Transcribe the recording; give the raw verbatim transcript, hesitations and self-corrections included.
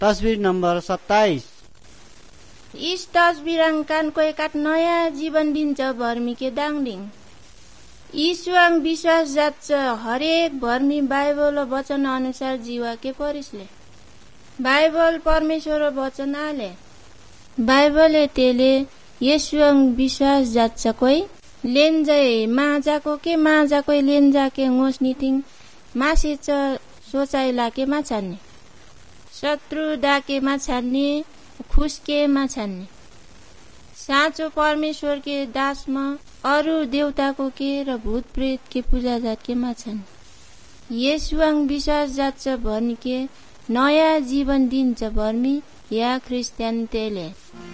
तस्बिर नम्बर सत्ताइस। इस तस्बिरंग कान को एकात नयाँ जीवन दिन्छ भर्मीके दाङडिङ। ईश्वर विश्वास जान्छ हरेक भर्मी बाइबल वचन अनुसार जीवा के परिसले। बाइबल परमेश्वर वचन आले। बाइबल तेले येशुअङ विश्वास जान्छ कोई लेन्जै माजाको के माजाको लेन्जा के ngoस निथिङ मासे च सोचाइ लाके मा छान्ने शत्रु डाके मा छान्ने खुसके मा छान्ने साँचो परमेश्वर के दासमा अरु देवताको के र भूत प्रेत के पूजा जात के मा छान्ने येशुअङ विश्वास जान्छ भनिके नयाँ जीवन दिन्छ भर्मी या क्रिस्चियन तेले।